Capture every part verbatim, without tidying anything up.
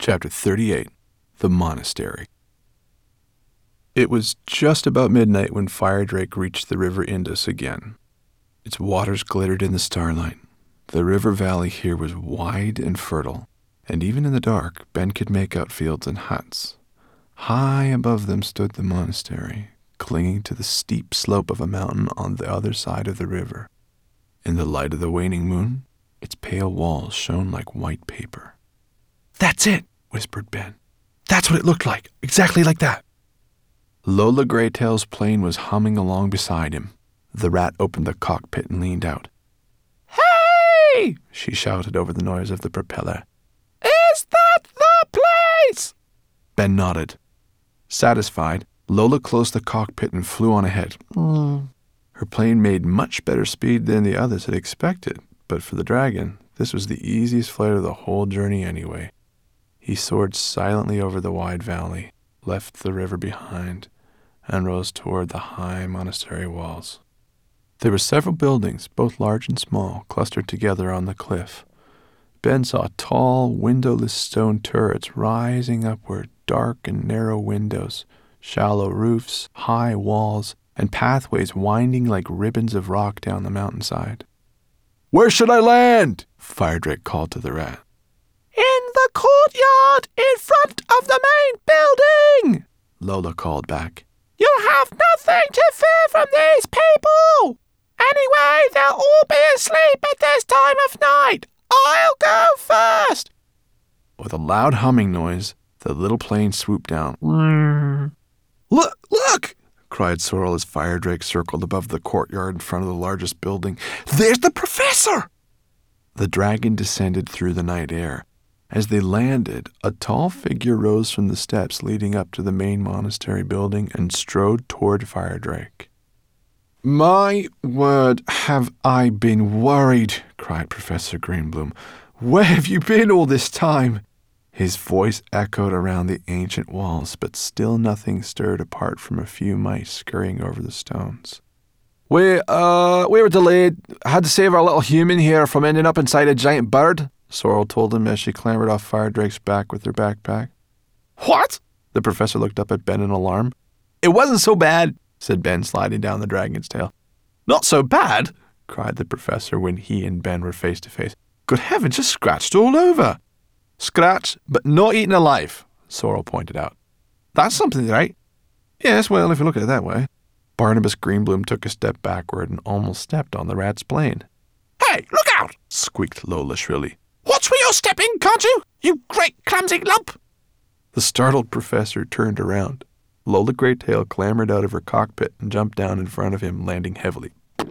Chapter thirty-eight. The Monastery. It was just about midnight when Firedrake reached the River Indus again. Its waters glittered in the starlight. The river valley here was wide and fertile, and even in the dark, Ben could make out fields and huts. High above them stood the monastery, clinging to the steep slope of a mountain on the other side of the river. In the light of the waning moon, its pale walls shone like white paper. "That's it," whispered Ben. "That's what it looked like, exactly like that." Lola Greytail's plane was humming along beside him. The rat opened the cockpit and leaned out. "Hey!" she shouted over the noise of the propeller. "Is that the place?" Ben nodded. Satisfied, Lola closed the cockpit and flew on ahead. Mm. Her plane made much better speed than the others had expected, but for the dragon, this was the easiest flight of the whole journey anyway. He soared silently over the wide valley, left the river behind, and rose toward the high monastery walls. There were several buildings, both large and small, clustered together on the cliff. Ben saw tall, windowless stone turrets rising upward, dark and narrow windows, shallow roofs, high walls, and pathways winding like ribbons of rock down the mountainside. "Where should I land?" Firedrake called to the rat. "In the courtyard in front of the main building," Lola called back. "You'll have nothing to fear from these people. Anyway, they'll all be asleep at this time of night. I'll go first." With a loud humming noise, the little plane swooped down. "Look, look!" cried Sorrel as Firedrake circled above the courtyard in front of the largest building. "There's the professor!" The dragon descended through the night air. As they landed, a tall figure rose from the steps leading up to the main monastery building and strode toward Firedrake. "My word, have I been worried!" cried Professor Greenbloom. "Where have you been all this time?" His voice echoed around the ancient walls, but still nothing stirred apart from a few mice scurrying over the stones. We, uh, we were delayed. Had to save our little human here from ending up inside a giant bird," Sorrel told him as she clambered off Firedrake's back with her backpack. "What?" The professor looked up at Ben in alarm. "It wasn't so bad," said Ben, sliding down the dragon's tail. "Not so bad?" cried the professor when he and Ben were face to face. "Good heavens, just scratched all over." "Scratch, but not eaten alive," Sorrel pointed out. "That's something, right?" "Yes, well, if you look at it that way." Barnabas Greenbloom took a step backward and almost stepped on the rat's plane. "Hey, look out!" squeaked Lola shrilly. "Watch where you're stepping, can't you? You great clumsy lump!" The startled professor turned around. Lola Greytail clambered out of her cockpit and jumped down in front of him, landing heavily.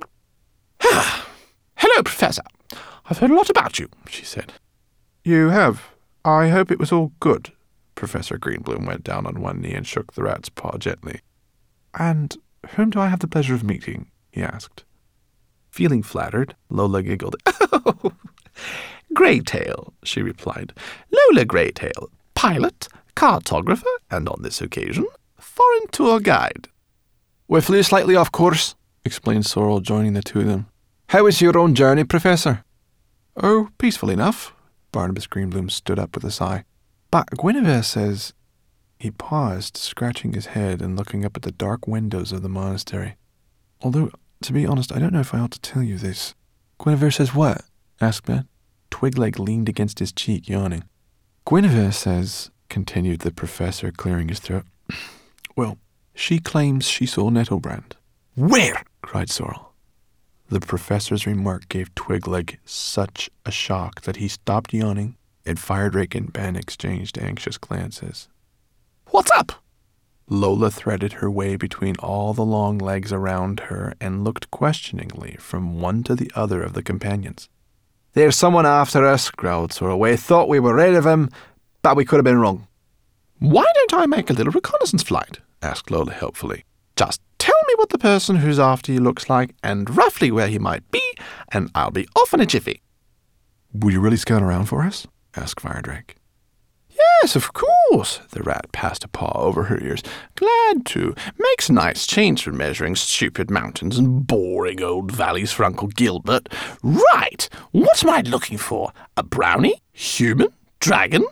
"Hello, Professor. I've heard a lot about you," she said. "You have? I hope it was all good." Professor Greenbloom went down on one knee and shook the rat's paw gently. "And whom do I have the pleasure of meeting?" he asked. Feeling flattered, Lola giggled. "Oh, Greytail," she replied. "Lola Greytail, pilot, cartographer, and on this occasion, foreign tour guide." "We flew slightly off course," explained Sorrel, joining the two of them. "How was your own journey, Professor?" "Oh, peaceful enough." Barnabas Greenbloom stood up with a sigh. "But Guinevere says—" He paused, scratching his head and looking up at the dark windows of the monastery. "Although, to be honest, I don't know if I ought to tell you this." "Guinevere says what?" asked Ben. Twigleg leaned against his cheek, yawning. "Guinevere says," continued the professor, clearing his throat, "well, she claims she saw Nettlebrand." "Where?" cried Sorrel. The professor's remark gave Twigleg such a shock that he stopped yawning, and Firedrake and Ben exchanged anxious glances. "What's up?" Lola threaded her way between all the long legs around her and looked questioningly from one to the other of the companions. "There's someone after us," growled Sorrel. "We thought we were rid of him, but we could have been wrong." "Why don't I make a little reconnaissance flight?" asked Lola helpfully. "Just tell me what the person who's after you looks like and roughly where he might be, and I'll be off in a jiffy." "Will you really scout around for us?" asked Firedrake. "Yes, of course." The rat passed a paw over her ears. "Glad to. Makes a nice change from measuring stupid mountains and boring old valleys for Uncle Gilbert. Right, what am I looking for? A brownie? Human? Dragon?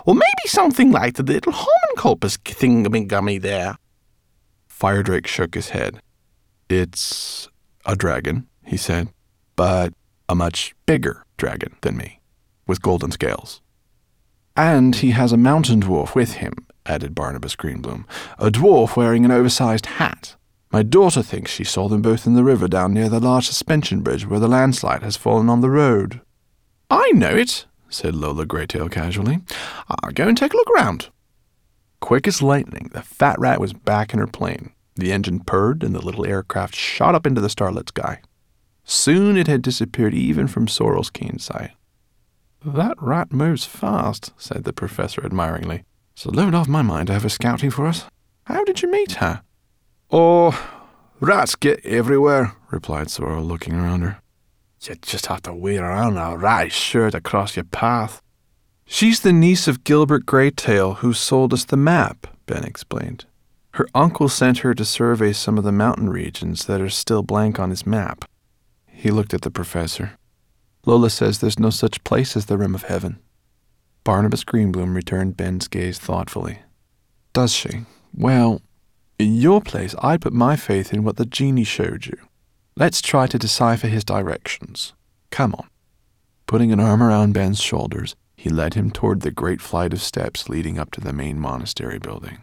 Or maybe something like the little homunculus thingamigummy there. Firedrake shook his head. It's a dragon, he said, but a much bigger dragon than me, with golden scales. And he has a mountain dwarf with him, added Barnabas Greenbloom, a dwarf wearing an oversized hat. My daughter thinks she saw them both in the river down near the large suspension bridge where the landslide has fallen on the road. I know it, said Lola Greytail casually. I'll go and take a look around. Quick as lightning, the fat rat was back in her plane. The engine purred, and the little aircraft shot up into the starlit sky. Soon it had disappeared even from Sorrel's keen sight. That rat moves fast, said the professor admiringly. It's a load off my mind to have her scouting for us. How did you meet her? Oh, rats get everywhere, replied Sorrel, looking around her. You just have to wait around and a rat is sure to cross your path. She's the niece of Gilbert Greytail, who sold us the map, Ben explained. Her uncle sent her to survey some of the mountain regions that are still blank on his map. He looked at the professor. Lola says there's no such place as the Rim of Heaven. Barnabas Greenbloom returned Ben's gaze thoughtfully. Does she? Well, in your place, I'd put my faith in what the genie showed you. Let's try to decipher his directions. Come on. Putting an arm around Ben's shoulders, he led him toward the great flight of steps leading up to the main monastery building.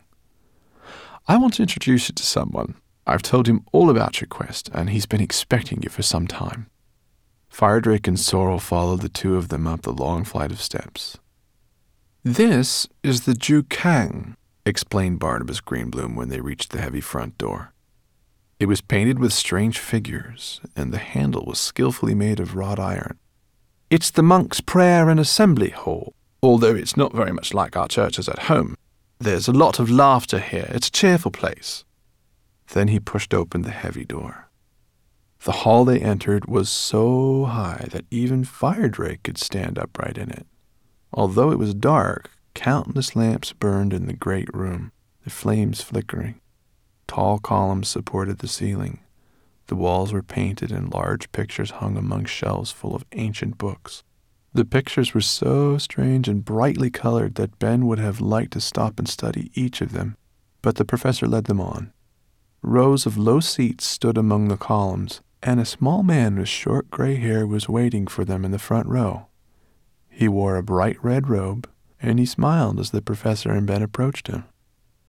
I want to introduce you to someone. I've told him all about your quest, and he's been expecting you for some time. Firedrake and Sorrel followed the two of them up the long flight of steps. This is the Ju Kang, explained Barnabas Greenbloom when they reached the heavy front door. It was painted with strange figures, and the handle was skillfully made of wrought iron. It's the monks' prayer and assembly hall, although it's not very much like our churches at home. There's a lot of laughter here. It's a cheerful place. Then he pushed open the heavy door. The hall they entered was so high that even Firedrake could stand upright in it. Although it was dark, countless lamps burned in the great room, their flames flickering. Tall columns supported the ceiling. The walls were painted and large pictures hung among shelves full of ancient books. The pictures were so strange and brightly colored that Ben would have liked to stop and study each of them, but the professor led them on. Rows of low seats stood among the columns, and a small man with short gray hair was waiting for them in the front row. He wore a bright red robe, and he smiled as the professor and Ben approached him.